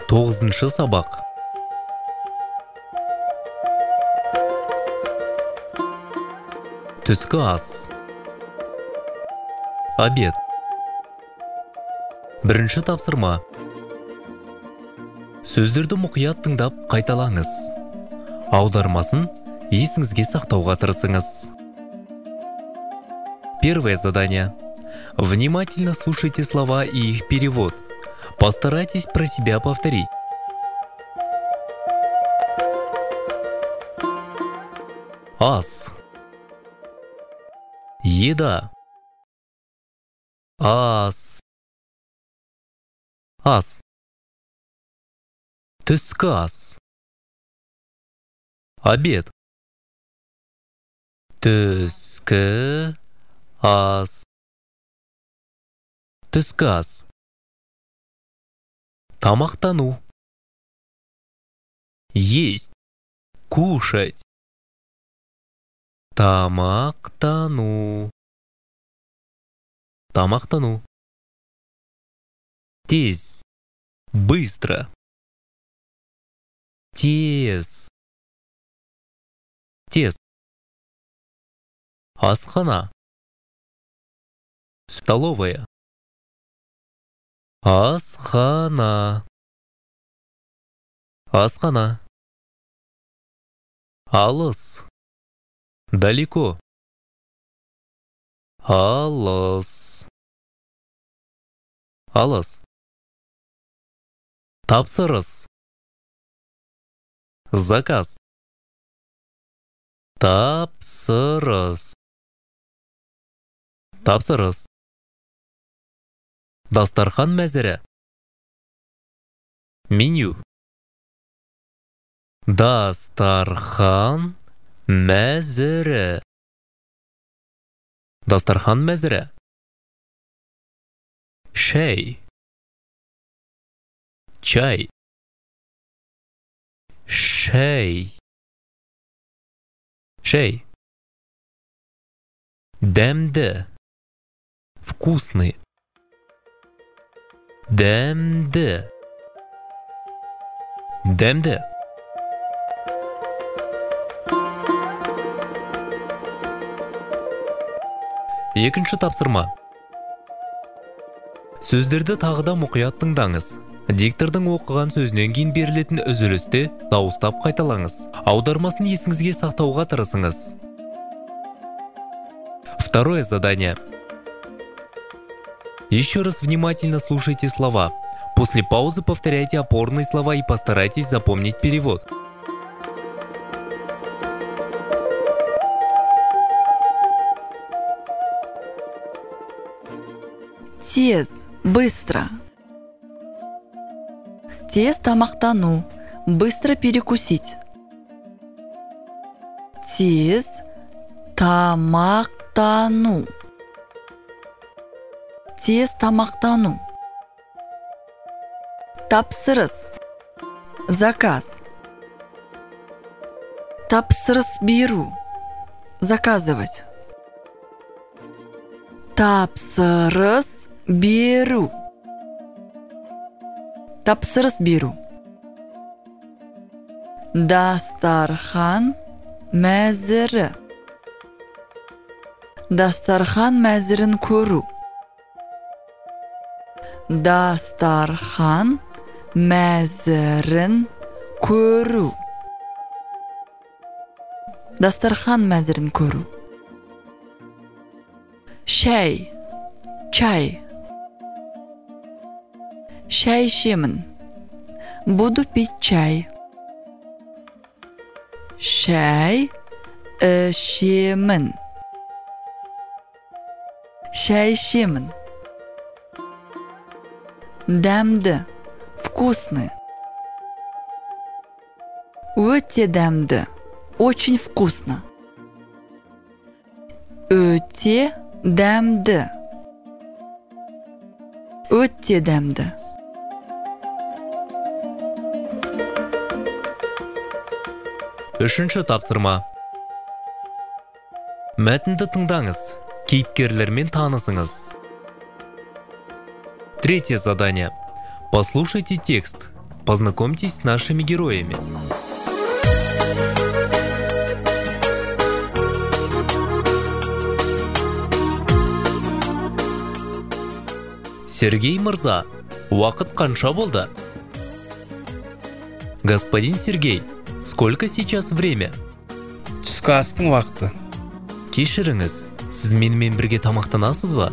9-шы сабақ. Түскі ас. Обед. Бірінші тапсырма. Сөздерді мұқият тыңдап қайталаңыз. Аудармасын есіңізге сақтауға тырысыңыз. Первое задание. Внимательно слушайте слова и их перевод. Постарайтесь про себя повторить. Ас. Еда. Ас. Ас. Түскі ас. Обед. Түскі ас. Түскі ас. Тамақтану. Есть. Кушать. Тамақтану. Тамақтану. Тез. Быстро. Тез. Тез. Асхана. Столовая. Асхана. Асхана. Алыс. Далеко. Алыс. Алыс. Тапсырыс. Заказ. Тапсырыс. Тапсырыс. Дастархан мәзірі. Меню. Дастархан мәзірі. Дастархан мәзірі. Шай. Чай. Шай. Шай. Дәмді. Вкусный. Дәмді. Дәмді. Екінші тапсырма. Сөздерді тағыда мұқият тыңдаңыз. Диктордың оқыған сөзінен кейін берілетін үзілісте дауыстап қайталаңыз. Аудармасын есіңізге сақтауға тырысыңыз. Второе задание. Еще раз внимательно слушайте слова. После паузы повторяйте опорные слова и постарайтесь запомнить перевод. Тез, быстро. Тез тамақтану, быстро перекусить. Тез тамақтану. Тез тамақтану. Тапсырыс. Заказ. Тапсырыс беру. Заказывать. Тапсырыс беру. Тапсырыс беру. Дастархан мәзірі. Дастархан мәзірін көру. Дастархан мәзірін көру. Дастархан мәзірін көру. Шай. Чай. Шай ішемін. Буду пить чай. Шай ішемін. Шай ішемін. Дәмді. Вкусный. Өте дәмді. Очень вкусно. Өте дәмді. Өте дәмді. Үшінші тапсырма. Мәтінді тыңдаңыз. Кейіпкерлермен танысыңыз. Третье задание. Послушайте текст. Познакомьтесь с нашими героями. Сергей мырза, уақыт қанша болды? Господин Сергей, сколько сейчас время? Түскі астың уақыты. Кешіріңіз, сіз менімен бірге тамақтанасыз ба?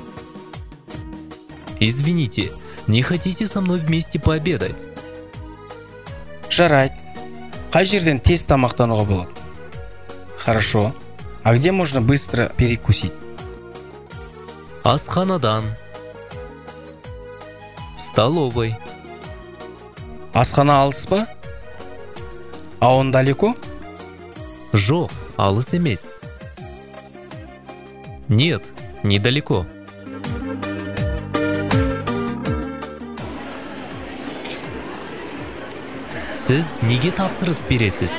Извините, не хотите со мной вместе пообедать? Жарайды. Қай жерден тез тамақтануға болады? Хорошо. А где можно быстро перекусить? Асханадан. В столовой. Асхана алыс па? А он далеко? Жоқ, алыс емес. Нет, недалеко. Сіз неге тапсырыс бересіз?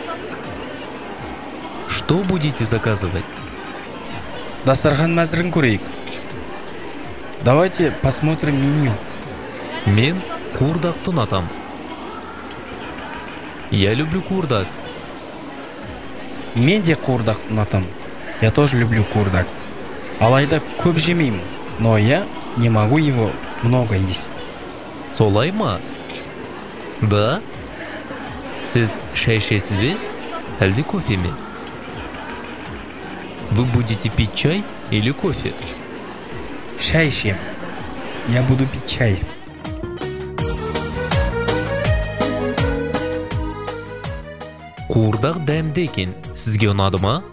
Что будете заказывать? Дастархан мәзірін көрейік. Давайте посмотрим меню. Мен қуырдақты ұнатам. Я люблю қуырдақ. Мен де қуырдақты ұнатам. Я тоже люблю қуырдақ. Алайда көп жемеймін, но я не могу его много есть. Солай ма? Да? Сіз шай ішесіз бе? Әлде кофе ме? Вы будете пить чай или кофе? Шай ішем. Я буду пить чай. Қуырдақ дәмді екен. Сізге ұнады ма?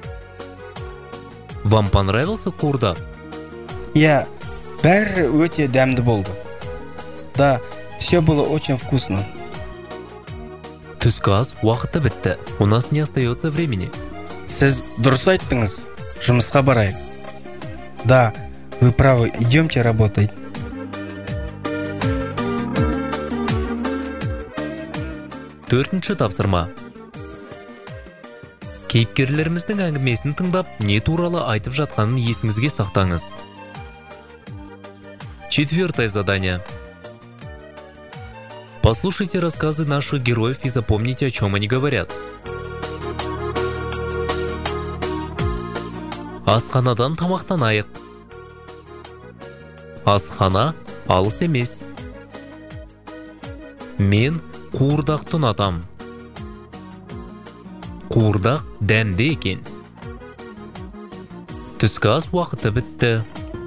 Вам понравился қуырдақ? Я, бәрі өте дәмді болды. Да, все было очень вкусно. Түскі ас уақыты бітті. У нас не остается времени. Сіз дұрыс айттыңыз. Жұмысқа барайық. Да, вы правы, идемте работать. Төртінші тапсырма. Кейіпкерлеріміздің әңгімесін тыңдап, не туралы айтып жатқанын есіңізге сақтаңыз. Четвертое задание. Послушайте рассказы наших героев и запомните, о чем они говорят. Асханадан тамақтанайық. Асхана алыс емес. Мен қуырдақты ұнатам. Қуырдақ дәмді екен. Түскі ас уақыты бітті.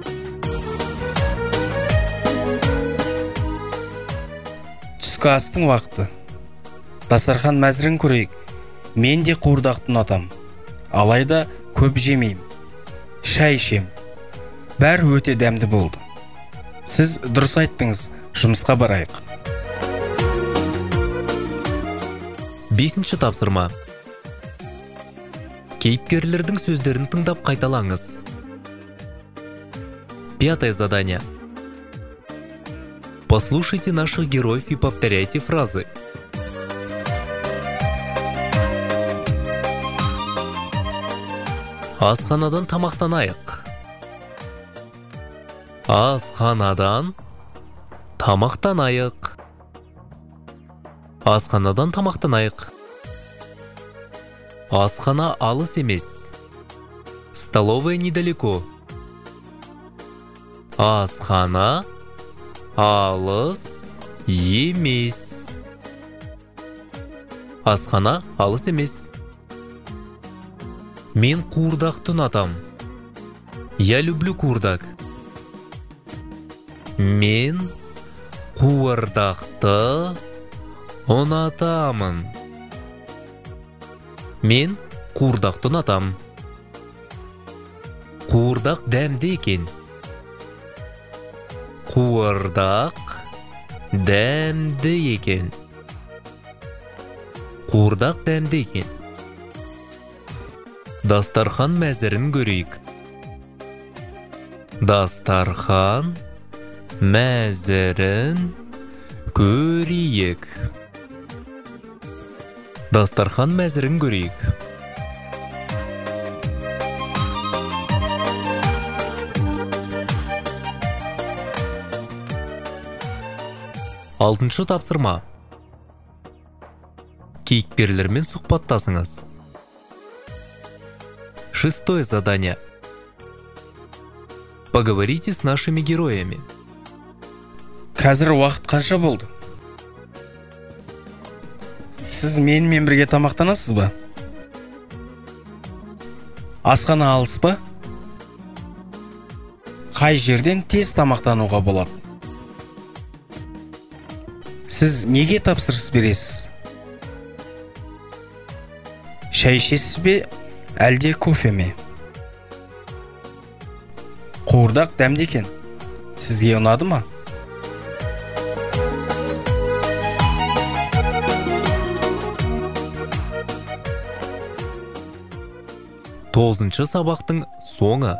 Түскі астың уақыты. Дастархан мәзірін көрейік. Мен де қуырдақты ұнатам. Алайда көп жемеймін. Шай ішем. Бәрі өте дәмді болды. Сіз дұрыс айттыңыз. Жұмысқа барайық. Бесінші тапсырма. Кейіпкерлердің сөздерін тыңдап қайталаңыз. Пятое задание. Послушайте наших героев и повторяйте фразы. Асханадан тамақтанайық. Асханадан тамақтанайық. Асханадан тамақтанайық. Асхана алыс емес. Столовая недалеко. Асхана алыс емес. Асхана алыс емес. Мен қуырдақты ұнатам. Я люблю қуырдақ. Мен қуырдақты ұнатамын. Мен қуырдақты ұнатам. Қуырдақ дәмді екен. Қуырдақ дәмді екен. Қуырдақ дәмді екен. Дастархан мәзірін көрейік. Дастархан мәзірін көрейік. Дастархан мәзірін көрейік. Алтыншы тапсырма. Кейіпкерлермен сұхбаттасыңыз. Шестое задание. Поговорите с нашими героями. Қазір уақыт қанша болды? Сіз менімен бірге тамақтанасыз ба? Асхана алыс па? Қай жерден тез тамақтануға болады? Сіз неге тапсырыс бересіз? Шай ішесіз бе, әлде кофе ме? Қуырдақ дәмді екен. Сізге ұнады ма? Тоғызыншы сабақтың соңы.